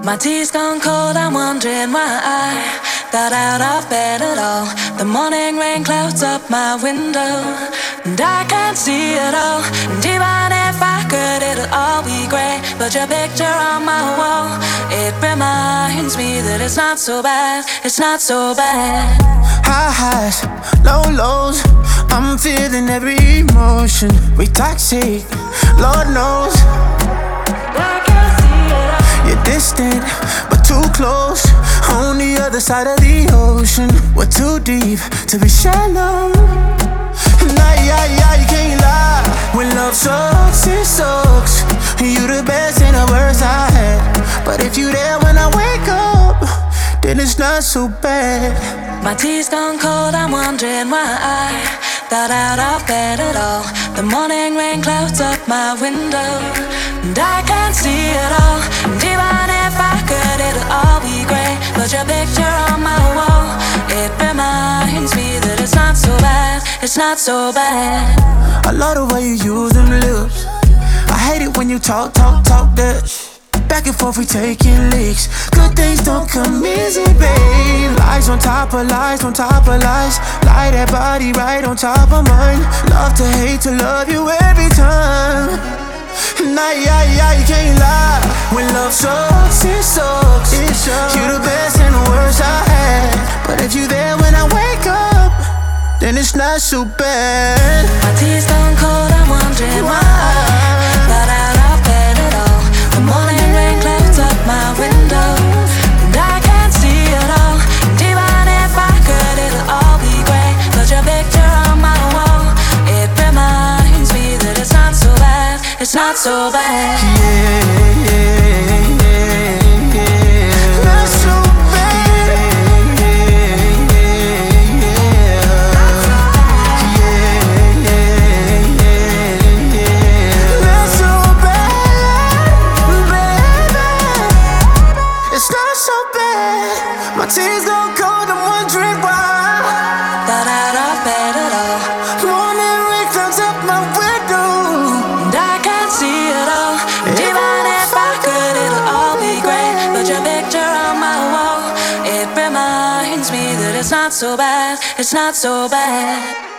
My tea's gone cold, I'm wondering why I got out of bed at all. The morning rain clouds up my window, and I can't see it all. And even if I could, it'll all be grey. But your picture on my wall, it reminds me that it's not so bad, it's not so bad. High highs, low lows, I'm feeling every emotion. We toxic, Lord knows. You're distant, but too close. On the other side of the ocean, we're too deep to be shallow. Nah, you can't lie. When love sucks, it sucks. You the best and the worst I had. But if you there when I wake up, then it's not so bad. My tea's gone cold, I'm wondering why I got out of bed at all. The morning rain clouds up my window, and I can't see it all. And even if I could, it'll all be grey. But your picture on my wall, it reminds me that it's not so bad, it's not so bad. I love the way you use them lips. I hate it when you talk that. Back and forth we taking leaks. Good things don't come easy, babe. Lies on top of lies, on top of lies. Lie that body right on top of mine. Love to hate to love you every time. Nah, you can't lie. When love sucks, it sucks. You the best and the worst I had. But if you there when I wake up, then it's not so bad. My tea's gone cold, I'm wondering why I got out of bed at all. The morning rain clouds up my window, and I can't see it all. And even if I could, it'll all be grey. But your picture on my wall, it reminds me that it's not so bad, it's not so bad. Not so my tears go cold, I'm wondering why. Got out of bed at all. Morning rain clouds up my window, and I can't see it all. And even if I could, it'll all be grey. But your picture on my wall, it reminds me that it's not so bad, it's not so bad.